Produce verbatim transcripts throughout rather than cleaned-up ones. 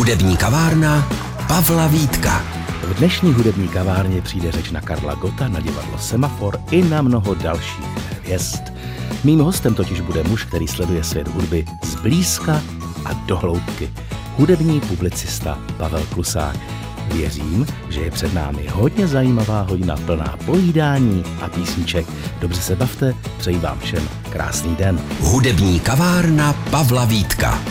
Hudební kavárna Pavla Vítka. V dnešní hudební kavárně přijde řeč na Karla Gotta, na divadlo Semafor i na mnoho dalších hvězd. Mým hostem totiž bude muž, který sleduje svět hudby zblízka a do hloubky. Hudební publicista Pavel Klusák. Věřím, že je před námi hodně zajímavá hodina plná povídání a písniček. Dobře se bavte, přeji vám všem krásný den. Hudební kavárna Pavla Vítka.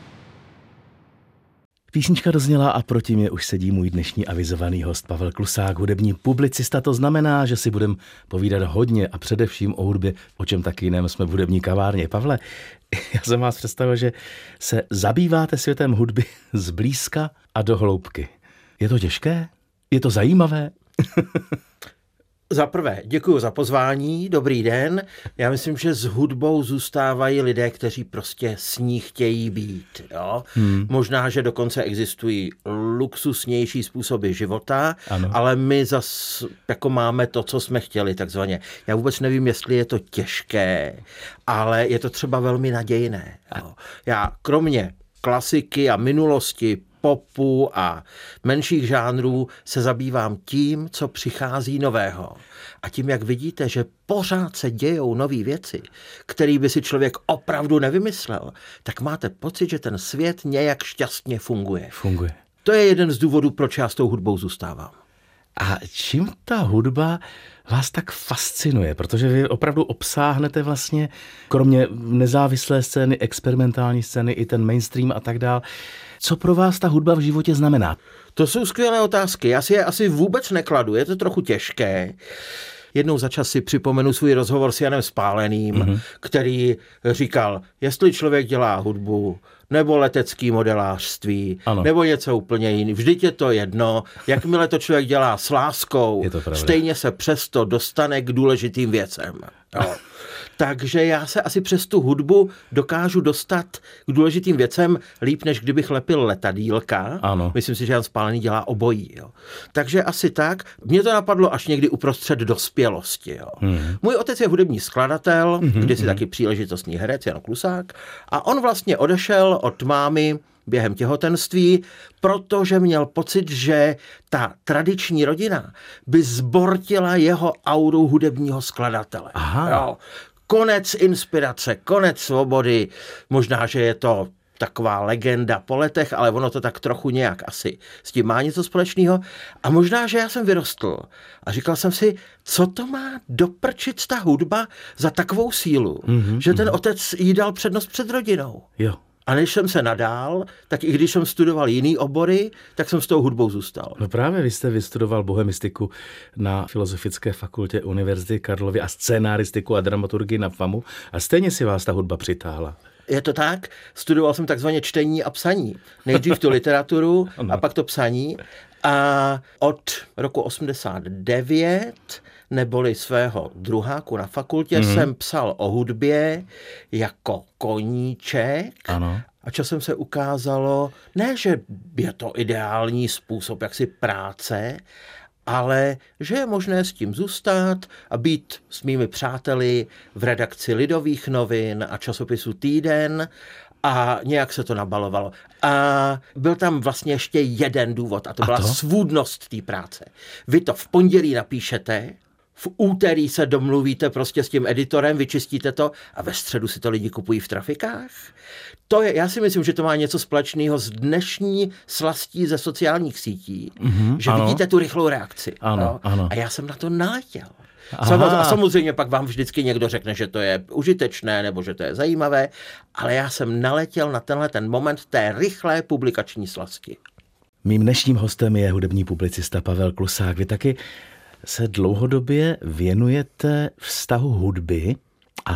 Písnička dozněla a proti mě už sedí můj dnešní avizovaný host Pavel Klusák, hudební publicista. To znamená, že si budeme povídat hodně a především o hudbě, o čem taky jiném jsme v hudební kavárně. Pavle, já jsem vás představil, že se zabýváte světem hudby zblízka a do hloubky. Je to těžké? Je to zajímavé? Za prvé, děkuji za pozvání, dobrý den. Já myslím, že s hudbou zůstávají lidé, kteří prostě s ní chtějí být. Jo? Hmm. Možná, že dokonce existují luxusnější způsoby života, ano. Ale my zas jako máme to, co jsme chtěli, takzvaně. Já vůbec nevím, jestli je to těžké, ale je to třeba velmi nadějné. Jo? Já kromě klasiky a minulosti, popu a menších žánrů se zabývám tím, co přichází nového. A tím, jak vidíte, že pořád se dějou nové věci, které by si člověk opravdu nevymyslel, tak máte pocit, že ten svět nějak šťastně funguje. Funguje. To je jeden z důvodů, proč já s tou hudbou zůstávám. A čím ta hudba vás tak fascinuje? Protože vy opravdu obsáhnete vlastně, kromě nezávislé scény, experimentální scény, i ten mainstream a tak dál. Co pro vás ta hudba v životě znamená? To jsou skvělé otázky. Já si je asi vůbec nekladu, je to trochu těžké. Jednou za čas si připomenu svůj rozhovor s Janem Spáleným, mm-hmm. který říkal, jestli člověk dělá hudbu, nebo letecký modelářství, ano. nebo něco úplně jiný. Vždyť je to jedno, jakmile to člověk dělá s láskou, stejně se přesto dostane k důležitým věcem. Jo. Takže já se asi přes tu hudbu dokážu dostat k důležitým věcem líp, než kdybych lepil letadýlka. Ano. Myslím si, že Jan Spálený dělá obojí. Jo. Takže asi tak. Mně to napadlo až někdy uprostřed dospělosti. Jo. Hmm. Můj otec je hudební skladatel, hmm. kdysi hmm. taky příležitostný herec, Jan Klusák. A on vlastně odešel od mámy během těhotenství, protože měl pocit, že ta tradiční rodina by zbortila jeho auru hudebního skladatele. Aha. Jo. Konec inspirace, konec svobody, možná, že je to taková legenda po letech, ale ono to tak trochu nějak asi s tím má něco společného. A možná, že já jsem vyrostl a říkal jsem si, co to má doprčit ta hudba za takovou sílu, mm-hmm, že ten mm-hmm. otec jí dal přednost před rodinou. Jo. A než jsem se nadál, tak i když jsem studoval jiný obory, tak jsem s tou hudbou zůstal. No právě vy jste vystudoval bohemistiku na Filozofické fakultě Univerzity Karlovy a scénaristiku a dramaturgii na FAMu a stejně si vás ta hudba přitáhla. Je to tak? Studoval jsem takzvaně čtení a psaní. Nejdřív tu literaturu a pak to psaní. A od roku osmdesát devět neboli svého druháku na fakultě mm-hmm. jsem psal o hudbě jako koníček. Ano. A časem se ukázalo, ne, že je to ideální způsob jaksi práce, ale že je možné s tím zůstat a být s mými přáteli v redakci Lidových novin a časopisu Týden a nějak se to nabalovalo. A byl tam vlastně ještě jeden důvod a to a byla to? svůdnost té práce. Vy to v pondělí napíšete, v úterý se domluvíte prostě s tím editorem, vyčistíte to a ve středu si to lidi kupují v trafikách. To je, já si myslím, že to má něco společného s dnešní slastí ze sociálních sítí, mm-hmm, že ano. vidíte tu rychlou reakci. Ano, no? ano. A já jsem na to naletěl. Aha. A samozřejmě pak vám vždycky někdo řekne, že to je užitečné nebo že to je zajímavé, ale já jsem naletěl na tenhle ten moment té rychlé publikační slasti. Mým dnešním hostem je hudební publicista Pavel Klusák. Vy taky se dlouhodobě věnujete vztahu hudby a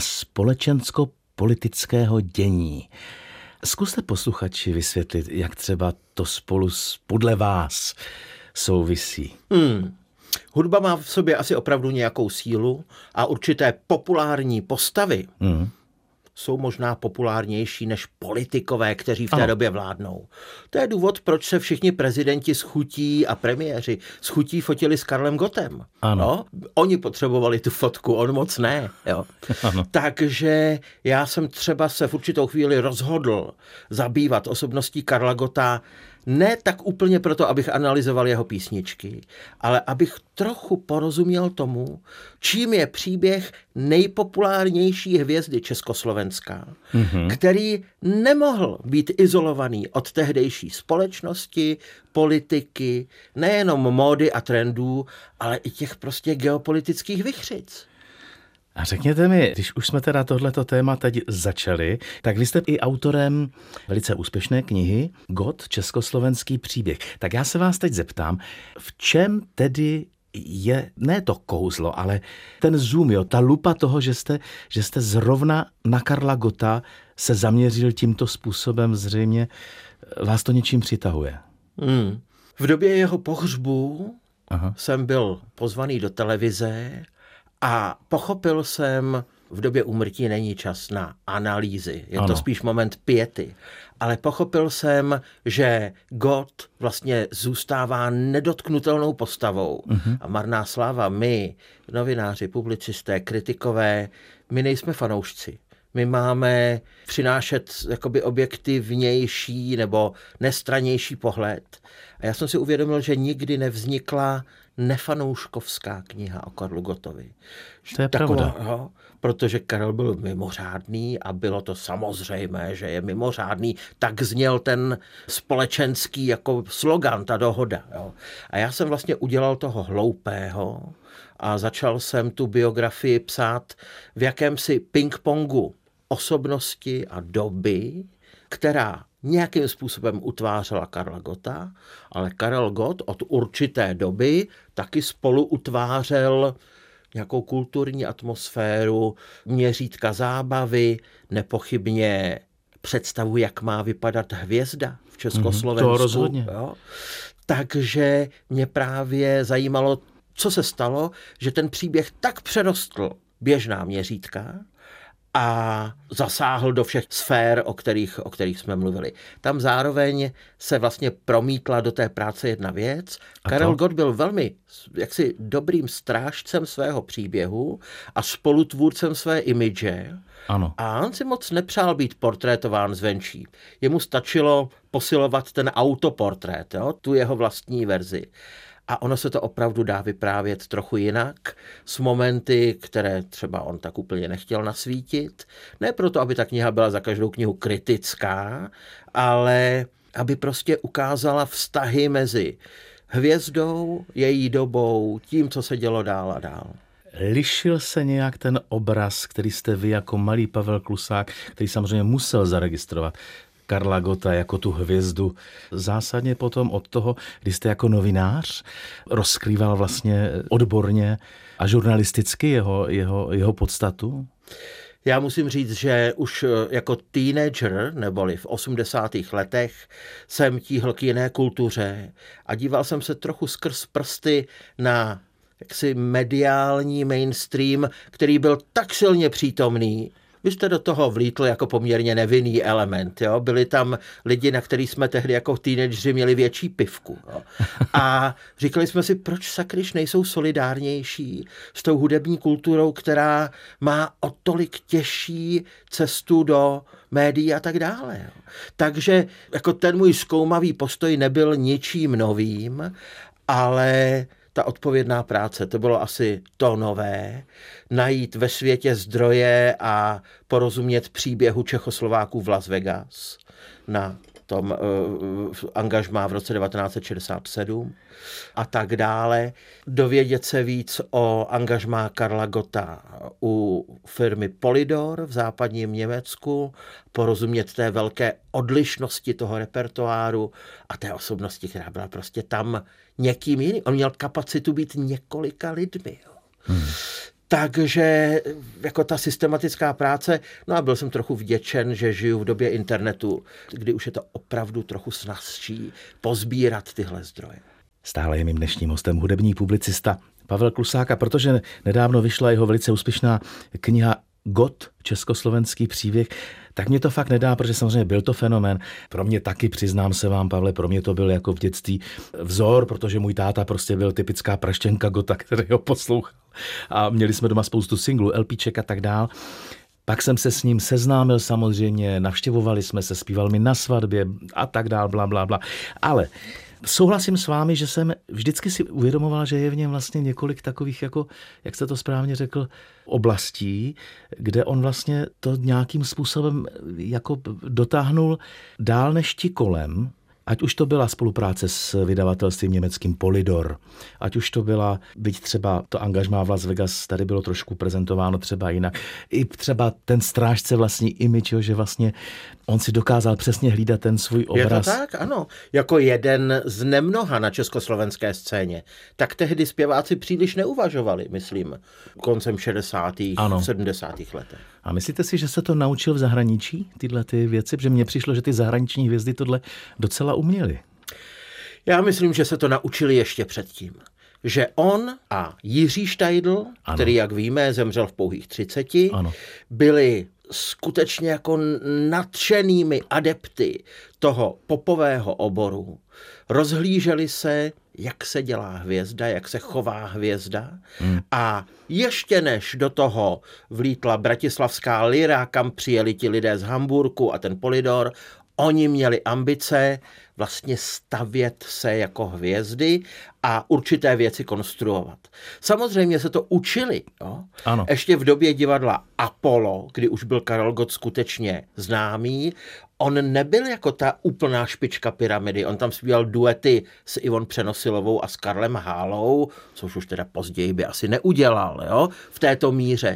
společensko-politického dění. Zkuste posluchači vysvětlit, jak třeba to spolu podle vás souvisí. Hmm. Hudba má v sobě asi opravdu nějakou sílu a určité populární postavy hmm. jsou možná populárnější než politikové, kteří v té ano. době vládnou. To je důvod, proč se všichni prezidenti s chutí a premiéři s chutí fotili s Karlem Gottem. Ano. No? Oni potřebovali tu fotku, on moc ne. Jo? Ano. Takže já jsem třeba se v určitou chvíli rozhodl zabývat osobností Karla Gotta Ne tak úplně proto, abych analyzoval jeho písničky, ale abych trochu porozuměl tomu, čím je příběh nejpopulárnější hvězdy Československa, mm-hmm. který nemohl být izolovaný od tehdejší společnosti, politiky, nejenom módy a trendů, ale i těch prostě geopolitických vichřic. A řekněte mi, když už jsme teda tohleto téma teď začali, tak vy jste i autorem velice úspěšné knihy Gott, československý příběh. Tak já se vás teď zeptám, v čem tedy je, ne to kouzlo, ale ten zoom, jo, ta lupa toho, že jste, že jste zrovna na Karla Gotta se zaměřil tímto způsobem, zřejmě vás to něčím přitahuje. Hmm. V době jeho pohřbu Aha. jsem byl pozvaný do televize a pochopil jsem, v době úmrtí není čas na analýzy, je ano. to spíš moment piety, ale pochopil jsem, že Gott vlastně zůstává nedotknutelnou postavou uh-huh. a marná sláva, my, novináři, publicisté, kritikové, my nejsme fanoušci. My máme přinášet jakoby objektivnější nebo nestrannější pohled. A já jsem si uvědomil, že nikdy nevznikla nefanouškovská kniha o Karlu Gottovi. To je Taková, pravda. Jo, protože Karel byl mimořádný a bylo to samozřejmé, že je mimořádný. Tak zněl ten společenský jako slogan, ta dohoda. Jo. A já jsem vlastně udělal toho hloupého a začal jsem tu biografii psát v jakémsi ping-pongu osobnosti a doby, která nějakým způsobem utvářela Karla Gotta, ale Karel Gott od určité doby taky spolu utvářel nějakou kulturní atmosféru, měřítka zábavy, nepochybně představu, jak má vypadat hvězda v Československu. Mm, to rozhodně. Jo? Takže mě právě zajímalo, co se stalo, že ten příběh tak přerostl běžná měřítka a zasáhl do všech sfér, o kterých, o kterých jsme mluvili. Tam zároveň se vlastně promítla do té práce jedna věc. A Karel to? Gott byl velmi jaksi dobrým strážcem svého příběhu a spolutvůrcem své imidže. Ano. A on si moc nepřál být portrétován zvenčí. Jemu stačilo posilovat ten autoportrét, jo? Tu jeho vlastní verzi. A ono se to opravdu dá vyprávět trochu jinak, s momenty, které třeba on tak úplně nechtěl nasvítit. Ne proto, aby ta kniha byla za každou knihu kritická, ale aby prostě ukázala vztahy mezi hvězdou, její dobou, tím, co se dělo dál a dál. Lišil se nějak ten obraz, který jste vy jako malý Pavel Klusák, který samozřejmě musel zaregistrovat Karla Gotta jako tu hvězdu, zásadně potom od toho, kdy jste jako novinář rozkrýval vlastně odborně a žurnalisticky jeho, jeho, jeho podstatu? Já musím říct, že už jako teenager, neboli v osmdesátých letech, jsem tíhl k jiné kultuře a díval jsem se trochu skrz prsty na jaksi mediální mainstream, který byl tak silně přítomný. Vy jste do toho vlítl jako poměrně nevinný element. Jo? Byli tam lidi, na který jsme tehdy jako teenageři měli větší pivku. Jo? A říkali jsme si, proč sakryš nejsou solidárnější s tou hudební kulturou, která má o tolik těžší cestu do médií a tak dále. Jo? Takže jako ten můj zkoumavý postoj nebyl ničím novým, ale ta odpovědná práce, to bylo asi to nové, najít ve světě zdroje a porozumět příběhu Čechoslováků v Las Vegas na tom uh, angažmá v roce devatenáct set šedesát sedm a tak dále. Dovědět se víc o angažmá Karla Gotta u firmy Polydor v západním Německu, porozumět té velké odlišnosti toho repertoáru a té osobnosti, která byla prostě tam někým jiným. On měl kapacitu být několika lidmi. Jo. Hmm. Takže jako ta systematická práce, no a byl jsem trochu vděčen, že žiju v době internetu, kdy už je to opravdu trochu snazší pozbírat tyhle zdroje. Stále je mým dnešním hostem hudební publicista Pavel Klusák, a protože nedávno vyšla jeho velice úspěšná kniha Gott, československý příběh, tak mě to fakt nedá, protože samozřejmě byl to fenomén. Pro mě taky, přiznám se vám, Pavle, pro mě to byl jako v dětství vzor, protože můj táta prostě byl typická praštěnka Gotta, který ho poslouchal. A měli jsme doma spoustu singlů, LPček a tak dál. Pak jsem se s ním seznámil samozřejmě, navštěvovali jsme se, zpíval mi na svatbě a tak dál, bla, bla, bla. Ale souhlasím s vámi, že jsem vždycky si uvědomoval, že je v něm vlastně několik takových, jako, jak jste to správně řekl, oblastí, kde on vlastně to nějakým způsobem jako dotáhnul dál než ti kolem. Ať už to byla spolupráce s vydavatelstvím německým Polydor, ať už to byla, byť třeba to angažmá v Las Vegas, tady bylo trošku prezentováno třeba jinak, i třeba ten strážce vlastní image, že vlastně on si dokázal přesně hlídat ten svůj obraz. Je to tak? Ano. Jako jeden z nemnoha na československé scéně. Tak tehdy zpěváci příliš neuvažovali, myslím, koncem šedesátých, sedmdesátých letech. A myslíte si, že se to naučil v zahraničí, tyhle ty věci? Protože mně přišlo, že ty zahraniční hvězdy tohle docela uměli. Já myslím, že se to naučili ještě předtím. Že on a Jiří Štajdl, ano. který, jak víme, zemřel v pouhých třiceti, ano. byli skutečně jako nadšenými adepty toho popového oboru. Rozhlíželi se, jak se dělá hvězda, jak se chová hvězda. Hmm. A ještě než do toho vlítla bratislavská Lyra, kam přijeli ti lidé z Hamburku a ten Polydor, oni měli ambice vlastně stavět se jako hvězdy a určité věci konstruovat. Samozřejmě se to učili. Jo? Ano. Ještě v době divadla Apollo, kdy už byl Karel Gott skutečně známý, on nebyl jako ta úplná špička pyramidy. On tam zpíval duety s Ivon Přenosilovou a s Karlem Hálou, což už teda později by asi neudělal, jo? V této míře.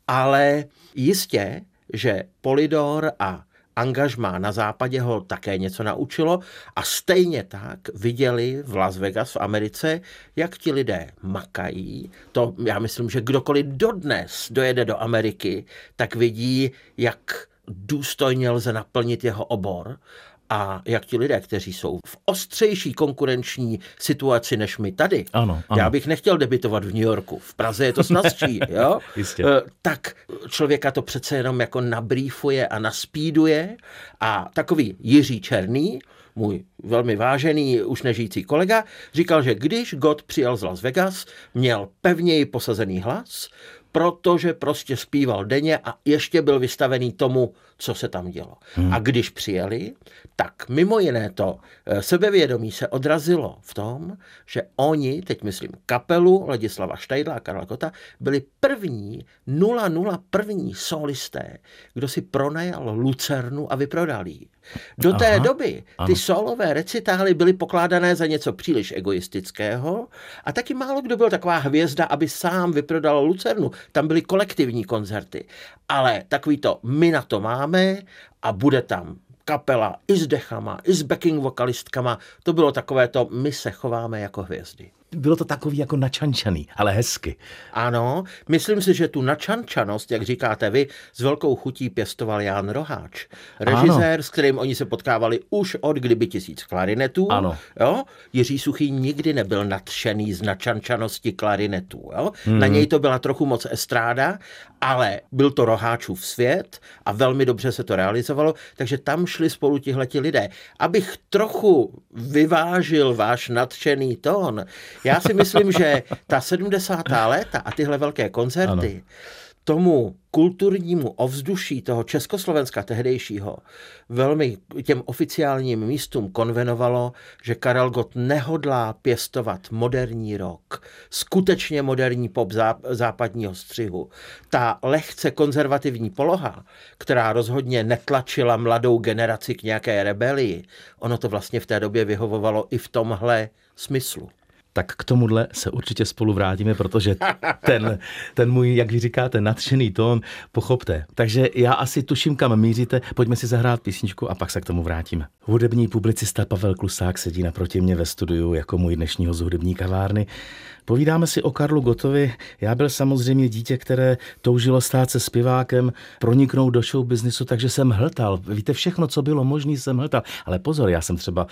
Ale jistě, že Polydor a angažmá na západě ho také něco naučilo a stejně tak viděli v Las Vegas v Americe, jak ti lidé makají. To já myslím, že kdokoliv dodnes dojede do Ameriky, tak vidí, jak důstojně lze naplnit jeho obor a jak ti lidé, kteří jsou v ostřejší konkurenční situaci než my tady. Ano, ano. Já bych nechtěl debitovat v New Yorku, v Praze je to snazší, jo? Jistě. Tak člověka to přece jenom jako nabrýfuje a naspíduje a takový Jiří Černý, můj velmi vážený, už nežijící kolega, říkal, že když Gott přijel z Las Vegas, měl pevněji posazený hlas, protože prostě zpíval denně a ještě byl vystavený tomu, co se tam dělo. Hmm. A když přijeli, tak mimo jiné to sebevědomí se odrazilo v tom, že oni, teď myslím kapelu Ladislava Štajdla a Karla Gotta, byli první, nula nula první solisté, kdo si pronajal lucernu a vyprodal ji. Do té Aha, doby ty ano. solové recitály byly pokládané za něco příliš egoistického a taky málo kdo byl taková hvězda, aby sám vyprodal lucernu. Tam byly kolektivní koncerty. Ale takový to my na to máme a bude tam kapela i s dechama, i s backing vokalistkama. To bylo takové to, my se chováme jako hvězdy. Bylo to takový jako načančaný, ale hezky. Ano, myslím si, že tu načančanost, jak říkáte vy, s velkou chutí pěstoval Jan Roháč. Režisér, ano. s kterým oni se potkávali už od Kdyby tisíc klarinetů. Ano. Jo? Jiří Suchý nikdy nebyl nadšený z načančanosti klarinetů. Jo? Hmm. Na něj to byla trochu moc estráda, ale byl to Roháčův svět a velmi dobře se to realizovalo, takže tam šli spolu tihleti lidé. Abych trochu vyvážil váš nadšený tón, já si myslím, že ta sedmdesátá léta a tyhle velké koncerty ano. tomu kulturnímu ovzduší toho Československa tehdejšího velmi těm oficiálním místům konvenovalo, že Karel Gott nehodlá pěstovat moderní rock, skutečně moderní pop západního střihu. Ta lehce konzervativní poloha, která rozhodně netlačila mladou generaci k nějaké rebelii, ono to vlastně v té době vyhovovalo i v tomhle smyslu. Tak k tomuhle se určitě spolu vrátíme, protože ten, ten můj, jak vy říkáte, nadšený tón, pochopte. Takže já asi tuším, kam míříte. Pojďme si zahrát písničku a pak se k tomu vrátíme. Hudební publicista Pavel Klusák sedí naproti mě ve studiu jako můj dnešní host hudební kavárny. Povídáme si o Karlu Gottovi. Já byl samozřejmě dítě, které toužilo stát se zpěvákem, proniknout do show businessu, takže jsem hltal. Víte, všechno, co bylo možné, jsem hltal. Ale pozor, já jsem třeba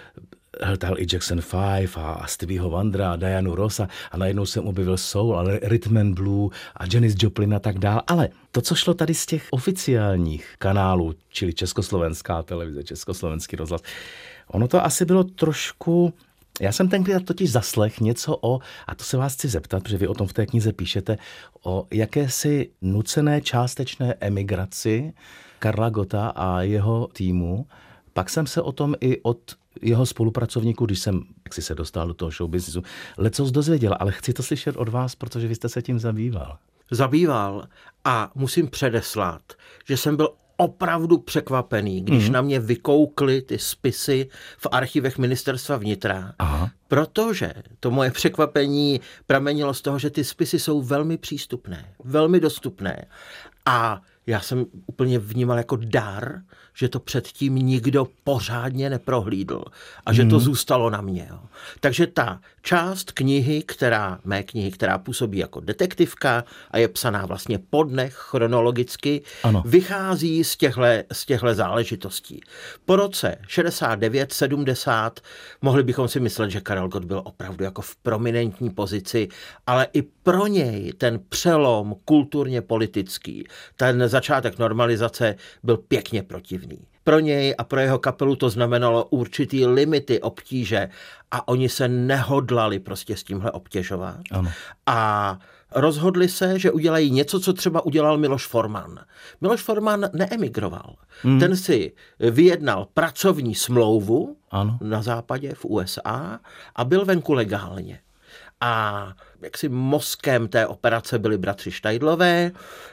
hltal i Jackson Five a Stevieho Wondera a Dianu Rossa a najednou jsem objevil soul, ale rhythm and blue a Janis Joplin a tak dál. Ale to, co šlo tady z těch oficiálních kanálů, čili Československá televize, Československý rozhlas, ono to asi bylo trošku Já jsem tenkrát totiž zaslech něco o, a to se vás chci zeptat, protože vy o tom v té knize píšete, o jakési nucené částečné emigraci Karla Gotta a jeho týmu. Pak jsem se o tom i od jeho spolupracovníků, když jsem jak si se dostal do toho showbiznisu, lecos dozvěděl, ale chci to slyšet od vás, protože vy jste se tím zabýval. Zabýval a musím předeslat, že jsem byl opravdu překvapený, když mm. na mě vykoukly ty spisy v archivech ministerstva vnitra, Aha. protože to moje překvapení pramenilo z toho, že ty spisy jsou velmi přístupné, velmi dostupné a já jsem úplně vnímal jako dar, že to předtím nikdo pořádně neprohlídl a že to zůstalo na mě. Jo. Takže ta část knihy, která, mé knihy, která působí jako detektivka a je psaná vlastně po dnech chronologicky, ano. vychází z těchto z těchto záležitostí. Po roce šedesát devět sedmdesát mohli bychom si myslet, že Karel Gott byl opravdu jako v prominentní pozici, ale i pro něj ten přelom kulturně politický, ten začátek normalizace byl pěkně protivný. Pro něj a pro jeho kapelu to znamenalo určitý limity, obtíže a oni se nehodlali prostě s tímhle obtěžovat. Ano. A rozhodli se, že udělají něco, co třeba udělal Miloš Forman. Miloš Forman neemigroval. Hmm. Ten si vyjednal pracovní smlouvu ano. na západě v U S A a byl venku legálně. A jaksi mozkem té operace byli bratři Štajdlové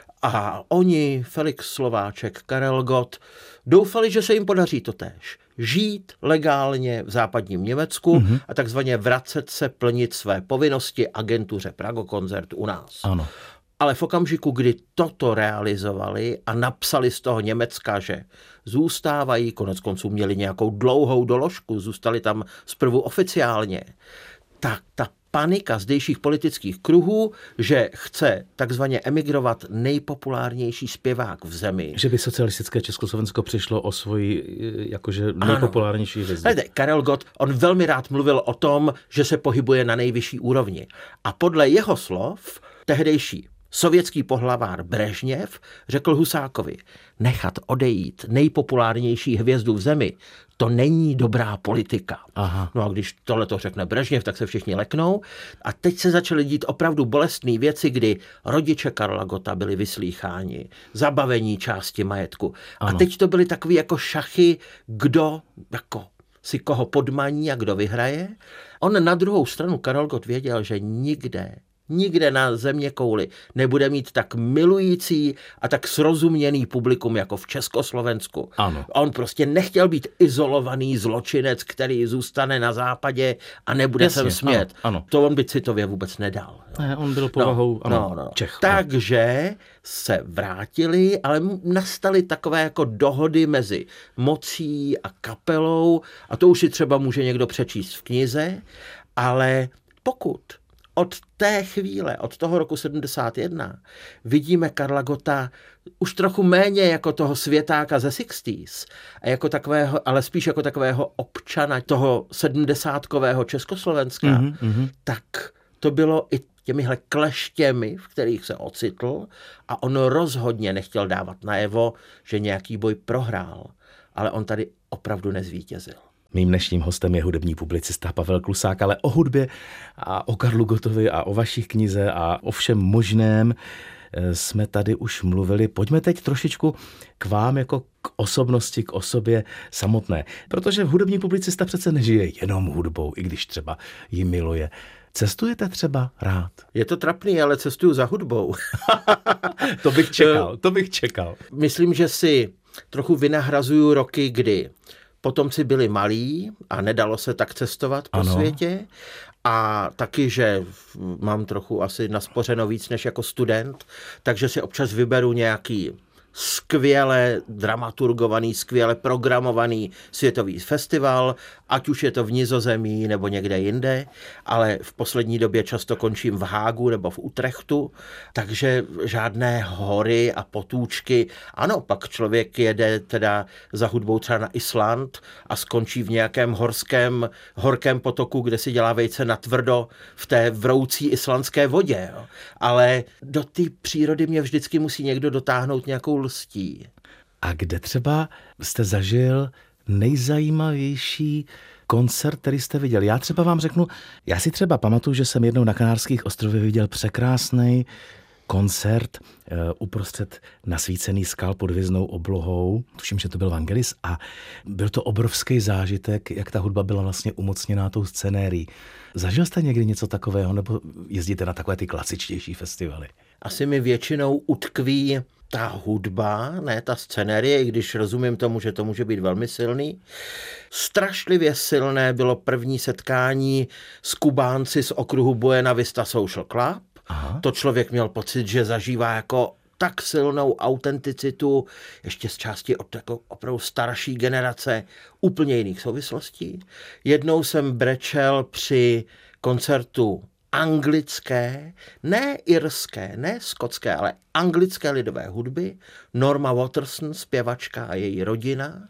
a oni, Felix Slováček, Karel Gott, doufali, že se jim podaří totéž. Žít legálně v západním Německu mm-hmm. a takzvaně vracet se plnit své povinnosti agentuře Pragokoncert u nás. Ano. Ale v okamžiku, kdy toto realizovali a napsali z toho Německa, že zůstávají, konec konců měli nějakou dlouhou doložku, zůstali tam zprvu oficiálně, tak ta panika zdejších politických kruhů, že chce takzvaně emigrovat nejpopulárnější zpěvák v zemi. Že by socialistické Československo přišlo o svoji jakože nejpopulárnější hvězdu. Karel Gott, on velmi rád mluvil o tom, že se pohybuje na nejvyšší úrovni. A podle jeho slov tehdejší sovětský pohlavár Brežněv řekl Husákovi, nechat odejít nejpopulárnější hvězdu v zemi, to není dobrá politika. Aha. No a když tohle to řekne Brežněv, tak se všichni leknou. A teď se začaly dít opravdu bolestné věci, kdy rodiče Karla Gotta byli vyslýcháni, zabavení části majetku. Ano. A teď to byly takové jako šachy, kdo jako si koho podmaní a kdo vyhraje. On na druhou stranu, Karel Gott, věděl, že nikde Nikde na zeměkouli nebude mít tak milující a tak srozuměný publikum jako v Československu. Ano. On prostě nechtěl být izolovaný zločinec, který zůstane na západě a nebude sem smět. Ano, ano. To on by citově vůbec nedal. Ne, on byl povahou no, ano, no, no. Čech. Takže se vrátili, ale nastaly takové jako dohody mezi mocí a kapelou a to už si třeba může někdo přečíst v knize, ale pokud od té chvíle, od toho roku sedmdesát jedna, vidíme Karla Gotta už trochu méně jako toho světáka ze šedesátých a jako takového, ale spíš jako takového občana toho sedmdesátkového Československa, mm-hmm. tak to bylo i těmihle kleštěmi, v kterých se ocitl a on rozhodně nechtěl dávat najevo, že nějaký boj prohrál, ale on tady opravdu nezvítězil. Mým dnešním hostem je hudební publicista Pavel Klusák, ale o hudbě a o Karlu Gottovi a o vašich knize a o všem možném jsme tady už mluvili. Pojďme teď trošičku k vám jako k osobnosti, k osobě samotné. Protože hudební publicista přece nežije jenom hudbou, i když třeba ji miluje. Cestujete třeba rád? Je to trapný, ale cestuju za hudbou. To bych čekal, to bych čekal. Myslím, že si trochu vynahrazuju roky, kdy potomci byli malí a nedalo se tak cestovat po ano. světě. A taky, že mám trochu asi naspořeno víc než jako student, takže si občas vyberu nějaký skvěle dramaturgovaný, skvěle programovaný světový festival, ať už je to v Nizozemí nebo někde jinde, ale v poslední době často končím v Hágu nebo v Utrechtu, takže žádné hory a potůčky. Ano, pak člověk jede teda za hudbou třeba na Island a skončí v nějakém horském, horkém potoku, kde si dělá vejce na tvrdo v té vroucí islandské vodě. Jo. Ale do té přírody mě vždycky musí někdo dotáhnout nějakou lstí. A kde třeba jste zažil nejzajímavější koncert, který jste viděl? Já třeba vám řeknu, já si třeba pamatuju, že jsem jednou na Kanárských ostrovech viděl překrásný koncert uh, uprostřed nasvícený skal pod hvězdnou oblohou. Tuším, že to byl Vangelis a byl to obrovský zážitek, jak ta hudba byla vlastně umocněná tou scenérií. Zažil jste někdy něco takového, nebo jezdíte na takové ty klasičtější festivaly? Asi mi většinou utkví ta hudba, ne ta scenérie, i když rozumím tomu, že to může být velmi silný. Strašlivě silné bylo první setkání s Kubánci z okruhu Buena Vista Social Club. Aha. To člověk měl pocit, že zažívá jako tak silnou autenticitu, ještě z části od jako opravdu starší generace, úplně jiných souvislostí. Jednou jsem brečel při koncertu anglické, ne irské, ne skotské, ale anglické lidové hudby, Norma Waterson, zpěvačka a její rodina.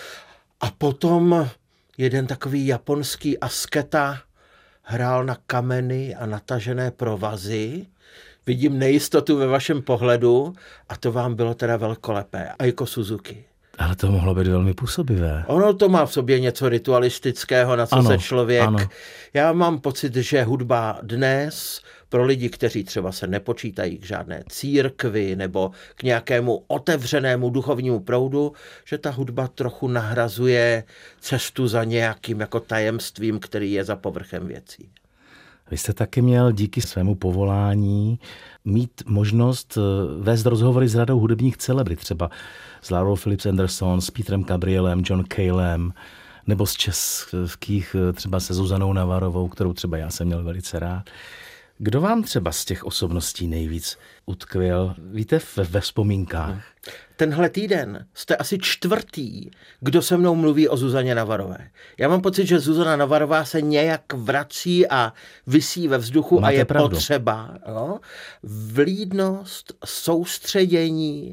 A potom jeden takový japonský asketa hrál na kameny a natažené provazy. Vidím nejistotu ve vašem pohledu a to vám bylo teda velkolepé. Aiko Suzuki. Ale to mohlo být velmi působivé. Ono to má v sobě něco ritualistického, na co ano, se člověk... Ano. Já mám pocit, že hudba dnes pro lidi, kteří třeba se nepočítají k žádné církvi nebo k nějakému otevřenému duchovnímu proudu, že ta hudba trochu nahrazuje cestu za nějakým jako tajemstvím, který je za povrchem věcí. Vy jste taky měl díky svému povolání mít možnost vést rozhovory s řadou hudebních celebrit, třeba s Laurou Phillips Anderson, s Petrem Gabrielem, John Caleem, nebo z českých třeba se Zuzanou Navarovou, kterou třeba já jsem měl velice rád. Kdo vám třeba z těch osobností nejvíc utkvěl, víte, ve, ve vzpomínkách? Tenhle týden jste asi čtvrtý, kdo se mnou mluví o Zuzaně Navarové. Já mám pocit, že Zuzana Navarová se nějak vrací a visí ve vzduchu. Máte a je pravdu. Potřeba. Jo? Vlídnost, soustředění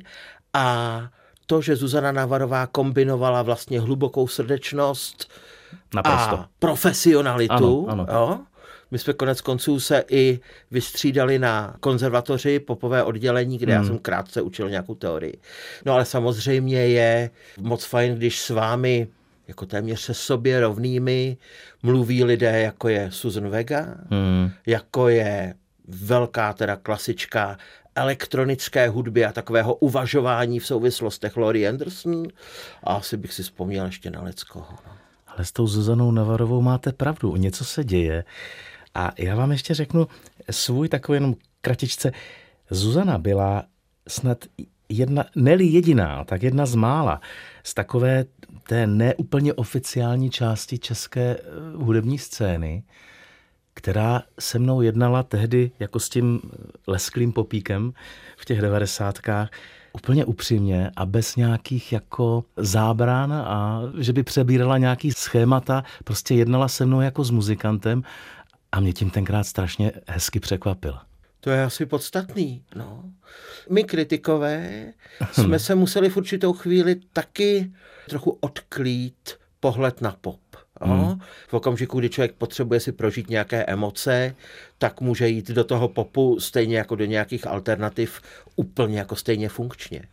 a to, že Zuzana Navarová kombinovala vlastně hlubokou srdečnost Naprosto. A profesionalitu. Ano, ano. Jo? My jsme konec konců se i vystřídali na konzervatoři, popové oddělení, kde hmm. já jsem krátce učil nějakou teorii. No ale samozřejmě je moc fajn, když s vámi jako téměř se sobě rovnými mluví lidé, jako je Susan Vega, hmm. jako je velká teda klasička elektronické hudby a takového uvažování v souvislostech Laurie Anderson. A asi bych si vzpomněl ještě na leckoho. No. Ale s tou Zuzanou Navarovou máte pravdu, něco se děje. A já vám ještě řeknu svůj takový jenom kratičce. Zuzana byla snad jedna, ne-li jediná, tak jedna z mála z takové té neúplně oficiální části české hudební scény, která se mnou jednala tehdy jako s tím lesklým popíkem v těch devadesátkách úplně upřímně a bez nějakých jako zábran a že by přebírala nějaký schémata, prostě jednala se mnou jako s muzikantem a mě tím tenkrát strašně hezky překvapila. To je asi podstatný, no. My kritikové jsme se museli v určitou chvíli taky trochu odklít pohled na pop. Hmm. V okamžiku, kdy člověk potřebuje si prožít nějaké emoce, tak může jít do toho popu stejně jako do nějakých alternativ úplně jako stejně funkčně.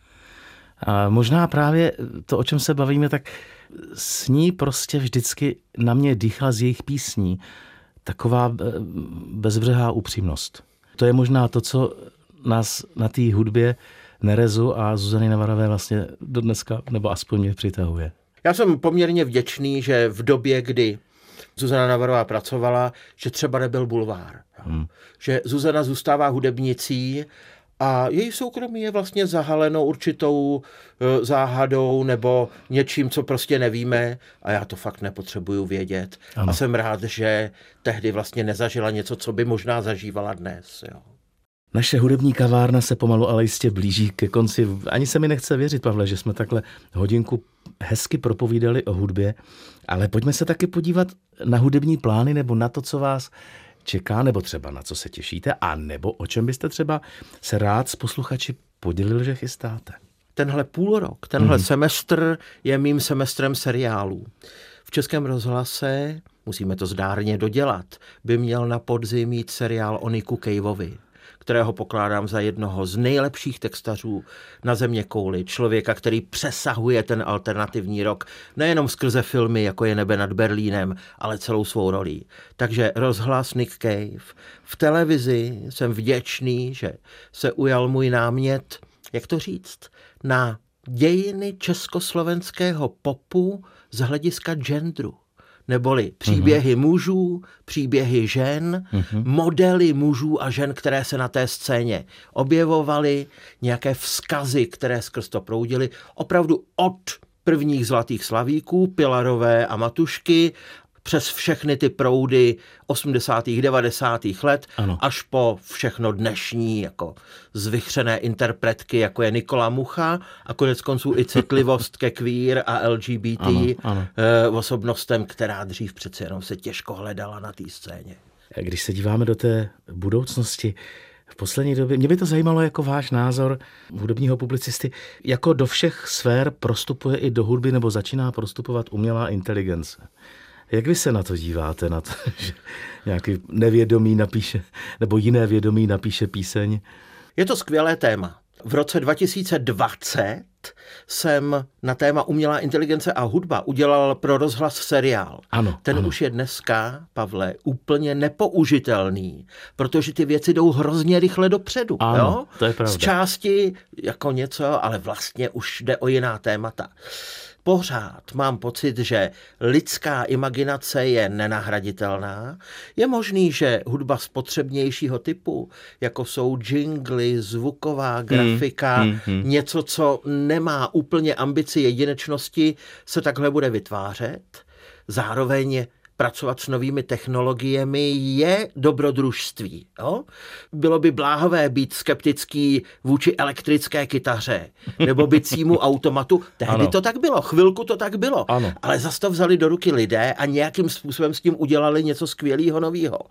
A možná právě to, o čem se bavíme, tak s ní prostě vždycky na mě dýchla z jejich písní taková bezbřehá upřímnost. To je možná to, co nás na té hudbě Nerezu a Zuzany Navarové vlastně do dneska, nebo aspoň mě přitahuje. Já jsem poměrně vděčný, že v době, kdy Zuzana Navarová pracovala, že třeba nebyl bulvár. Hmm. Že Zuzana zůstává hudebnicí a její soukromí je vlastně zahaleno určitou e, záhadou nebo něčím, co prostě nevíme a já to fakt nepotřebuju vědět. Ano. A jsem rád, že tehdy vlastně nezažila něco, co by možná zažívala dnes. Jo. Naše hudební kavárna se pomalu ale jistě blíží ke konci. Ani se mi nechce věřit, Pavle, že jsme takhle hodinku hezky propovídali o hudbě, ale pojďme se taky podívat na hudební plány nebo na to, co vás čeká, nebo třeba na co se těšíte, a nebo o čem byste třeba se rád s posluchači podělil, že chystáte. Tenhle půlrok, tenhle mm-hmm. semestr je mým semestrem seriálů. V Českém rozhlase, musíme to zdárně dodělat, by měl na podzim mít seriál o Nicku Caveovi, kterého pokládám za jednoho z nejlepších textařů na zeměkouli, člověka, který přesahuje ten alternativní rock, nejenom skrze filmy, jako je Nebe nad Berlínem, ale celou svou rolí. Takže rozhlas Nick Cave. V televizi jsem vděčný, že se ujal můj námět, jak to říct, na dějiny československého popu z hlediska genderu. Neboli příběhy mm-hmm. mužů, příběhy žen, mm-hmm. modely mužů a žen, které se na té scéně objevovaly, nějaké vzkazy, které skrz to proudily, opravdu od prvních zlatých slavíků, Pilarové a Matušky, přes všechny ty proudy osmdesátých, devadesátých let, ano. až po všechno dnešní jako zvychřené interpretky, jako je Nikola Mucha a konec konců i citlivost ke queer a L G B T ano, ano. Eh, osobnostem, která dřív přece jenom se těžko hledala na té scéně. Když se díváme do té budoucnosti, v poslední době, mě by to zajímalo jako váš názor hudebního publicisty, jako do všech sfér prostupuje i do hudby nebo začíná prostupovat umělá inteligence. Jak vy se na to díváte, na to, že nějaký nevědomý napíše, nebo jiné vědomí napíše píseň? Je to skvělé téma. V roce dva tisíce dvacet jsem na téma umělá inteligence a hudba udělal pro rozhlas seriál. Ano, Ten ano. už je dneska, Pavle, úplně nepoužitelný, protože ty věci jdou hrozně rychle dopředu. Ano, jo? To je pravda. Z části jako něco, ale vlastně už jde o jiná témata. Pořád mám pocit, že lidská imaginace je nenahraditelná. Je možný, že hudba spotřebnějšího typu, jako jsou jingly, zvuková grafika, mm, mm, mm. něco, co nemá úplně ambici jedinečnosti, se takhle bude vytvářet. Zároveň pracovat s novými technologiemi je dobrodružství. Jo? Bylo by bláhové být skeptický vůči elektrické kytaře nebo bicímu automatu. Tehdy ano. to tak bylo, chvilku to tak bylo. Ano. Ale zas to vzali do ruky lidé a nějakým způsobem s tím udělali něco skvělého nového.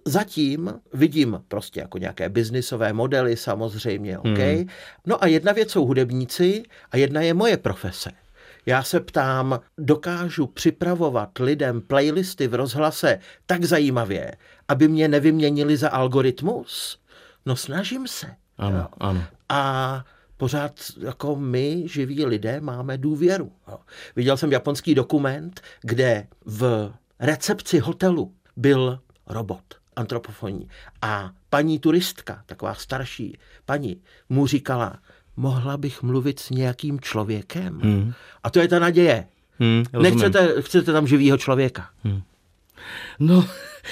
Zatím vidím prostě jako nějaké biznisové modely samozřejmě. Okay? Hmm. No a jedna věc jsou hudebníci a jedna je moje profese. Já se ptám, dokážu připravovat lidem playlisty v rozhlase tak zajímavě, aby mě nevyměnili za algoritmus? No snažím se. Ano, jo. ano. A pořád jako my, živí lidé, máme důvěru. Jo. Viděl jsem japonský dokument, kde v recepci hotelu byl robot antropofonní a paní turistka, taková starší paní, mu říkala, mohla bych mluvit s nějakým člověkem? Hmm. A to je ta naděje. Hmm, Nechcete, chcete tam živýho člověka. Hmm. No,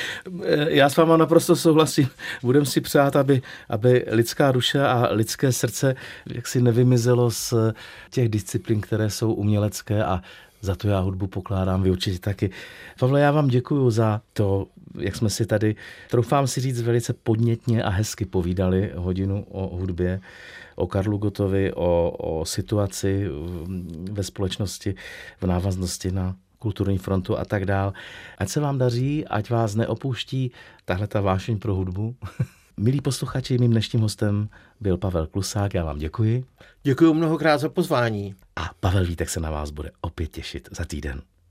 já s váma naprosto souhlasím. Budem si přát, aby, aby lidská duše a lidské srdce jaksi nevymizelo z těch disciplín, které jsou umělecké a za to já hudbu pokládám, vy určitě taky. Pavle, já vám děkuju za to, jak jsme si tady, troufám si říct, velice podnětně a hezky povídali hodinu o hudbě, o Karlu Gottovi, o, o situaci ve společnosti, v návaznosti na kulturní frontu a tak dál. Ať se vám daří, ať vás neopouští tahle ta vášeň pro hudbu. Milí posluchači, mým dnešním hostem byl Pavel Klusák, já vám děkuji. Děkuji mnohokrát za pozvání. A Pavel Vítek se na vás bude opět těšit za týden.